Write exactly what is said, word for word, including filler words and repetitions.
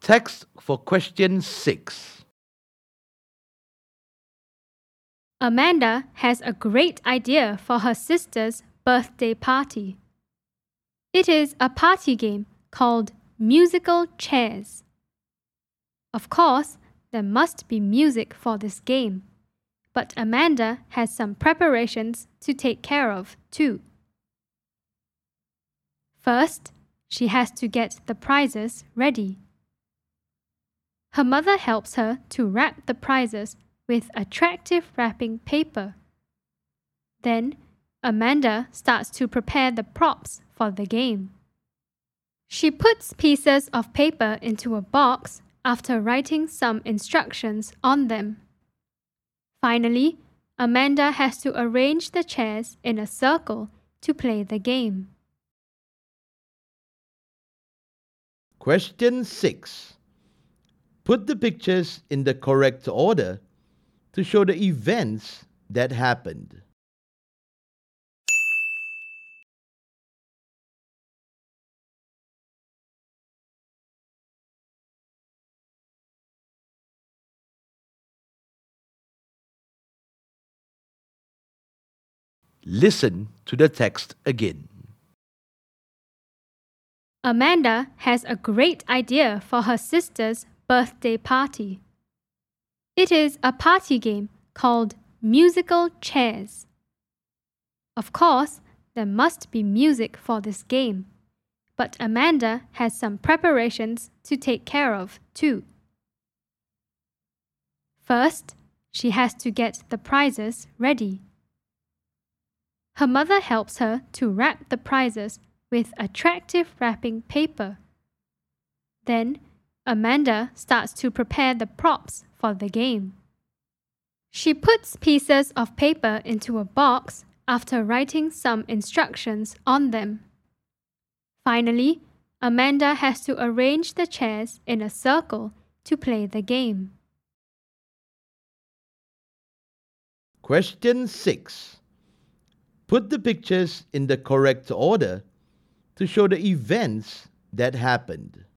Text for question six. Amanda has a great idea for her sister's birthday party. It is a party game called Musical Chairs. Of course, there must be music for this game, but Amanda has some preparations to take care of too. First, she has to get the prizes ready. Her mother helps her to wrap the prizes with attractive wrapping paper. Then, Amanda starts to prepare the props for the game. She puts pieces of paper into a box after writing some instructions on them. Finally, Amanda has to arrange the chairs in a circle to play the game. Question six. Put the pictures in the correct order to show the events that happened. Listen to the text again. Amanda has a great idea for her sister's birthday party. It is a party game called Musical Chairs. Of course, there must be music for this game, but Amanda has some preparations to take care of too. First, she has to get the prizes ready. Her mother helps her to wrap the prizes with attractive wrapping paper. Then, Amanda starts to prepare the props for the game. She puts pieces of paper into a box after writing some instructions on them. Finally, Amanda has to arrange the chairs in a circle to play the game. Question six. Put the pictures in the correct order to show the events that happened.